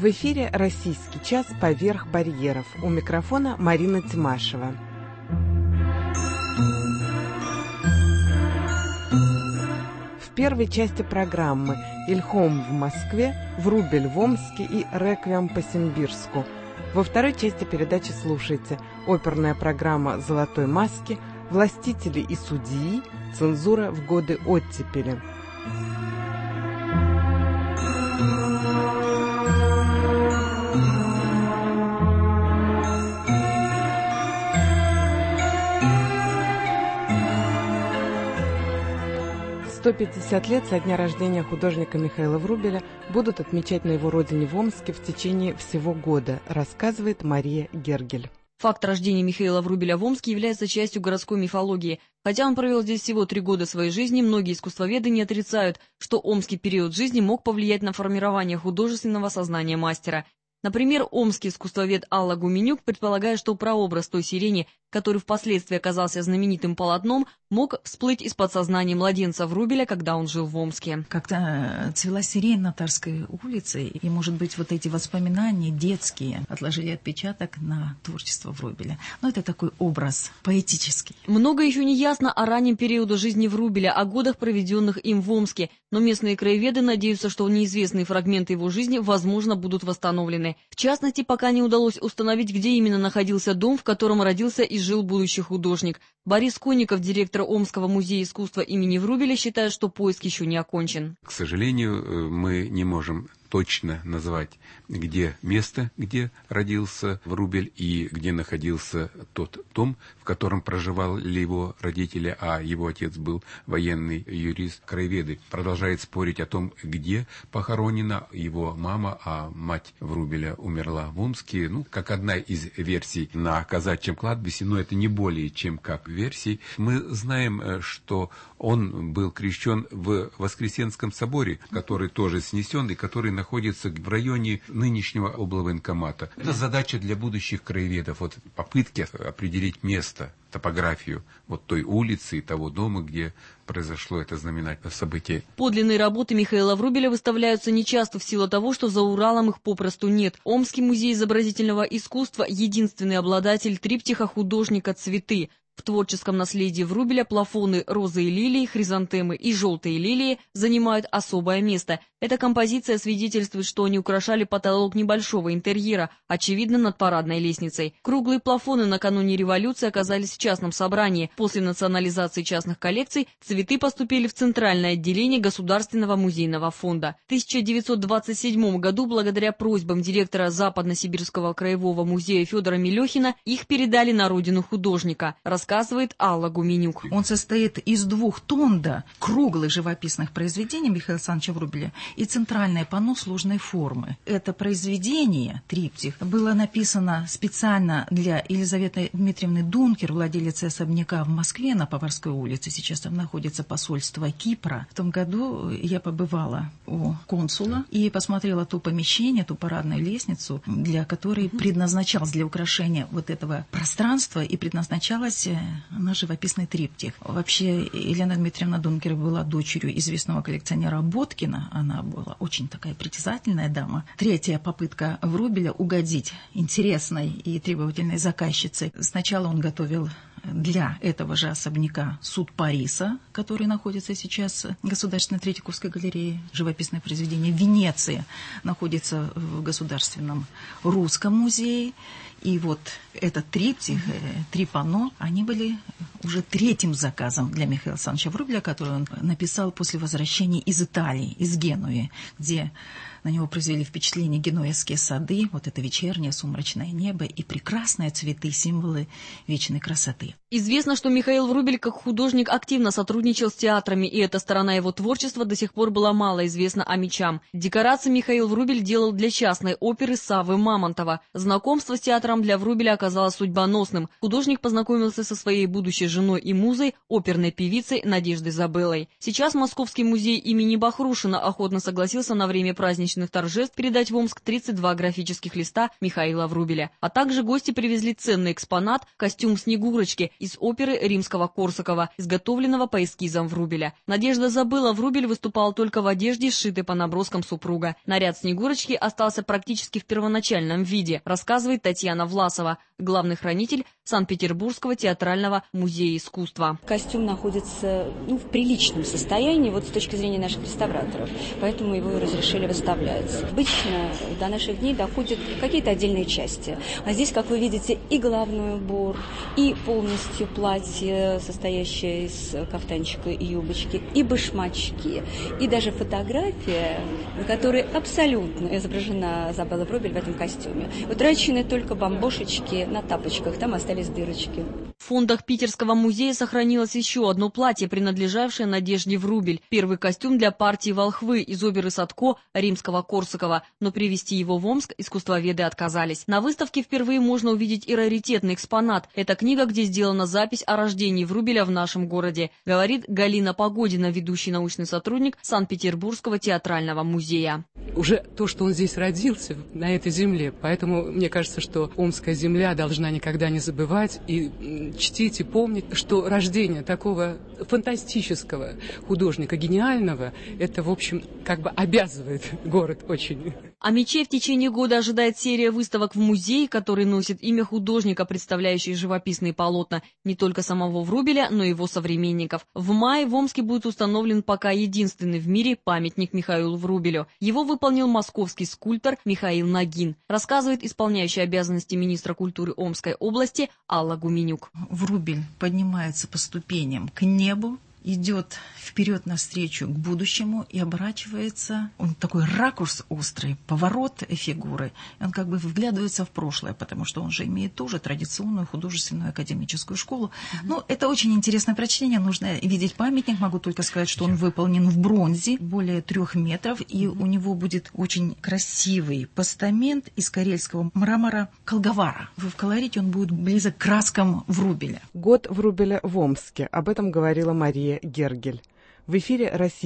В эфире «Российский час. Поверх барьеров». У микрофона Марина Тимашева. В первой части программы «Ильхом в Москве», «Врубель в Омске» и «Реквием по Симбирску». Во второй части передачи слушайте оперная программа «Золотой маски», «Властители и судьи», «Цензура в годы оттепели». 150 лет со дня рождения художника Михаила Врубеля будут отмечать на его родине в Омске в течение всего года, рассказывает Мария Гергель. Факт рождения Михаила Врубеля в Омске является частью городской мифологии. Хотя он провел здесь всего 3 года своей жизни, многие искусствоведы не отрицают, что омский период жизни мог повлиять на формирование художественного сознания мастера. Например, омский искусствовед Алла Гуменюк предполагает, что прообраз той сирени, который впоследствии оказался знаменитым полотном, мог всплыть из подсознания младенца Врубеля, когда он жил в Омске. Как-то цвела сирень на Тарской улице, и, может быть, вот эти воспоминания детские отложили отпечаток на творчество Врубеля. Но это такой образ поэтический. Много еще не ясно о раннем периоде жизни Врубеля, о годах, проведенных им в Омске, но местные краеведы надеются, что неизвестные фрагменты его жизни, возможно, будут восстановлены. В частности, пока не удалось установить, где именно находился дом, в котором родился и жил будущий художник. Борис Конников, директор Омского музея искусства имени Врубеля, считает, что поиск еще не окончен. К сожалению, мы не можем точно назвать, где место, где родился Врубель и где находился тот дом, в котором проживали его родители, а его отец был военный юрист. Краеведы продолжают спорить о том, где похоронена его мама, а мать Врубеля умерла в Омске. Как одна из версий на казачьем кладбище, но это не более чем как версий. Мы знаем, что он был крещен в Воскресенском соборе, который тоже снесен и который находится в районе нынешнего облвоенкомата. Это задача для будущих краеведов. Попытки определить место, топографию той улицы и того дома, где произошло это знаменательное событие. Подлинные работы Михаила Врубеля выставляются нечасто в силу того, что за Уралом их попросту нет. Омский музей изобразительного искусства – единственный обладатель триптиха художника «Цветы». В творческом наследии Врубеля плафоны «Розы и лилии», «Хризантемы» и «Желтые лилии» занимают особое место. Эта композиция свидетельствует, что они украшали потолок небольшого интерьера, очевидно, над парадной лестницей. Круглые плафоны накануне революции оказались в частном собрании. После национализации частных коллекций «Цветы» поступили в Центральное отделение Государственного музейного фонда. В 1927 году, благодаря просьбам директора Западно-Сибирского краевого музея Федора Мелехина, их передали на родину художника, рассказывает Алла Гуменюк. Он состоит из 2 тонда круглых живописных произведений Михаила Александровича Врубеля и центральное панно сложной формы. Это произведение, триптих, было написано специально для Елизаветы Дмитриевны Дункер, владелицы особняка в Москве на Поварской улице. Сейчас там находится посольство Кипра. В том году я побывала у консула и посмотрела то помещение, ту парадную лестницу, для которой предназначалась для украшения этого пространства и предназначалась на живописный триптих. Вообще, Елена Дмитриевна Дункер была дочерью известного коллекционера Боткина. Она была очень такая притязательная дама. 3-я попытка Врубеля угодить интересной и требовательной заказчице. Сначала он готовил для этого же особняка суд Париса, который находится сейчас в Государственной Третьяковской галерее, живописное произведение. Венеция находится в Государственном русском музее. И этот триптих, 3 панно, они были уже 3-м заказом для Михаила Александровича Врубеля, который он написал после возвращения из Италии, из Генуи, где на него произвели впечатление генуэзские сады, это вечернее сумрачное небо и прекрасные цветы, символы вечной красоты. Известно, что Михаил Врубель как художник активно сотрудничал с театрами, и эта сторона его творчества до сих пор была мало известна амичам. Декорации Михаил Врубель делал для частной оперы Саввы Мамонтова. Знакомство с театром для Врубеля оказалось судьбоносным. Художник познакомился со своей будущей женой и музой, оперной певицей Надеждой Забеллой. Сейчас Московский музей имени Бахрушина охотно согласился на время праздничного праздничных торжеств передать в Омск 32 графических листа Михаила Врубеля. А также гости привезли ценный экспонат – костюм Снегурочки из оперы Римского-Корсакова, изготовленного по эскизам Врубеля. Надежда забыла, Врубель выступал только в одежде, сшитой по наброскам супруга. Наряд Снегурочки остался практически в первоначальном виде, рассказывает Татьяна Власова, главный хранитель Санкт-Петербургского театрального музея искусства. Костюм находится в приличном состоянии, вот с точки зрения наших реставраторов, поэтому его и разрешили выставлять. Обычно до наших дней доходят какие-то отдельные части. А здесь, как вы видите, и головной убор, и полностью платье, состоящее из кафтанчика и юбочки, и башмачки, и даже фотография, на которой абсолютно изображена Изабелла Врубель в этом костюме. Утрачены только бомбошечки на тапочках, там остались дырочки. В фондах Питерского музея сохранилось еще одно платье, принадлежавшее Надежде Врубель. Первый костюм для партии «Волхвы» из оперы Садко Римского-Корсакова, но привезти его в Омск искусствоведы отказались. На выставке впервые можно увидеть и раритетный экспонат. Это книга, где сделана запись о рождении Врубеля в нашем городе, говорит Галина Погодина, ведущий научный сотрудник Санкт-Петербургского театрального музея. Уже то, что он здесь родился, на этой земле, поэтому мне кажется, что омская земля должна никогда не забывать и чтить и помнить, что рождение такого фантастического художника, гениального, это, в общем, как бы обязывает город очень. А Мечей в течение года ожидает серия выставок в музее, который носит имя художника, представляющий живописные полотна не только самого Врубеля, но и его современников. В мае в Омске будет установлен пока единственный в мире памятник Михаилу Врубелю. Его выполнил московский скульптор Михаил Нагин, рассказывает исполняющий обязанности министра культуры Омской области Алла Гуменюк. Врубель поднимается по ступеням к небу, идет вперед навстречу к будущему и оборачивается. Он такой ракурс острый, поворот фигуры. Он как бы вглядывается в прошлое, потому что он же имеет тоже традиционную художественную академическую школу. Но это очень интересное прочтение. Нужно видеть памятник. Могу только сказать, что он выполнен в бронзе, более 3 метров. И у него будет очень красивый постамент из карельского мрамора Колговара. В колорите он будет близок к краскам Врубеля. Год Врубеля в Омске. Об этом говорила Мария Гергель. В эфире России.